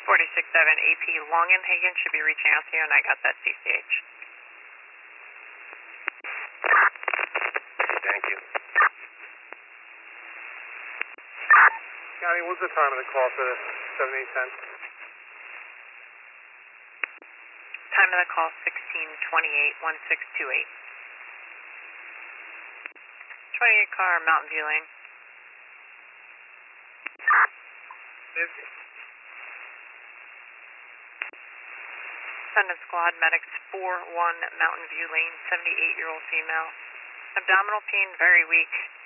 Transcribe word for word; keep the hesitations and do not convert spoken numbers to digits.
forty-six seven A P Longenhagen should be reaching out to you, and I got that C C H. Thank you. County, what's the time of the call for the seven eight ten? Time of the call sixteen twenty-eight, one six two eight. twenty-eight car, Mountain View Lane. Descendant Squad, medics four one Mountain View Lane, seventy-eight year old female. Abdominal pain, very weak.